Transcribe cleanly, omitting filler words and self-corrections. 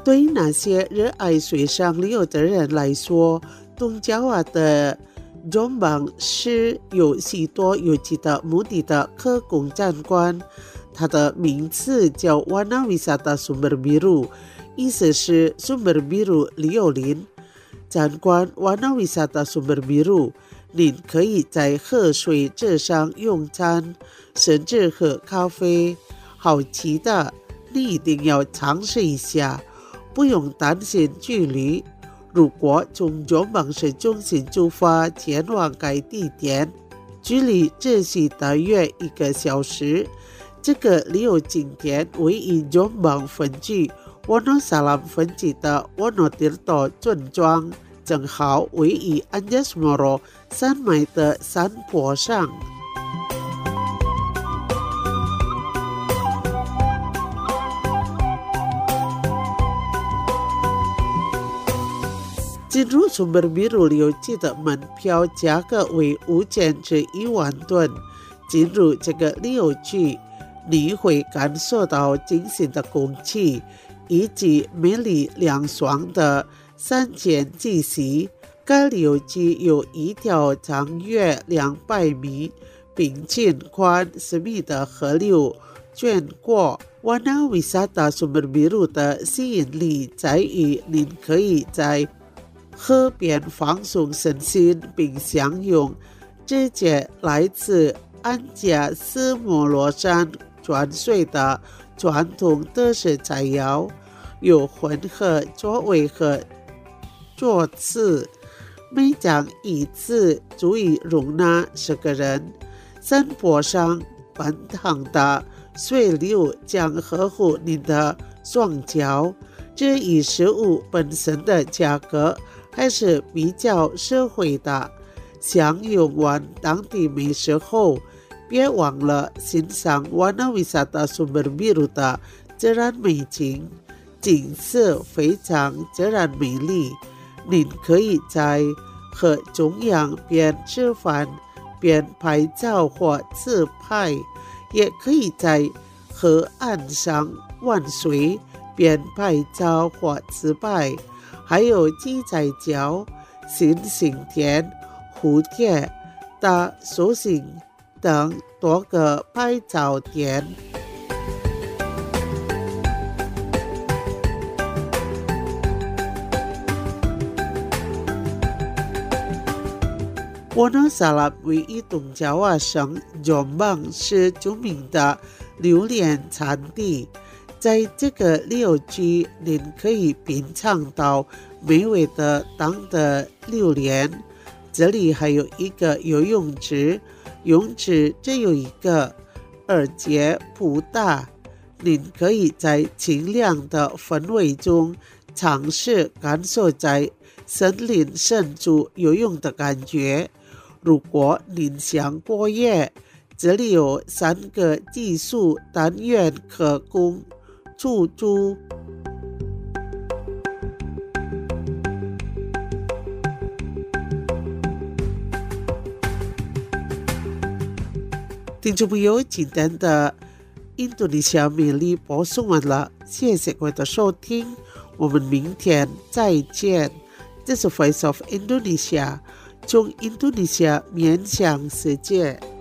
对那些热爱水上旅游的人来说，东爪哇的Jombang是有许多有趣的目的的可供参观。它的名字叫 Warna Wisata Sumber Biru， 意思是 Sumber Biru 旅游林。参观 Warna Wisata Sumber Biru， 您可以在河水之上用餐，甚至喝咖啡。好奇的，你一定要尝试一下，不用担心距离。如果从Jombang市中心出发前往该地点，距离只需大约1个小时。这个旅游景点位于Jombang分局 Wonosalam 分局的 Wonotirto 村庄，正好位于 Anjas-Moro 山脉的山坡上。进入Sumber Biru 旅游季的门票价格为5000至1万吨。进入这个旅游区，你会感受到清新的空气以及美丽凉爽的山间气息。该旅游区有一条长约200米并径宽10米的河流卷过。Warna Wisata Sumber Biru 的吸引力在于您可以在河边放松身心，并享用直接来自安加斯摩罗山泉水的传统德式菜肴，有混合座位和座次，每张椅子足以容纳10个人。山坡上奔腾的水流将呵护你的双脚，这与食物本身的价格还是比较实惠的。享用完当地美食后，别忘了欣赏 Warna Wisata Sumber Biru 的自然美景，景色非常自然美丽。您可以在河中央边吃饭边拍照或自拍，也可以在河岸上玩水边拍照或自拍。还有鸡仔角、星星田、蝴蝶、大树星等多个拍照点。Wonosalam 位于东爪哇省Jombang市著名的榴莲产地。在这个旅游区，您可以品尝到美味的当地榴莲。这里还有一个游泳池，泳池只有一个，而且不大。您可以在清凉的氛围中尝试感受在森林深处游泳的感觉。如果您想过夜，这里有3个寄宿单元可供出租。听众朋友，今天的印度尼西亚美丽播送完了，谢谢各位的收听，我们明天再见。这是 Voice of Indonesia， 从印度尼西亚面向世界。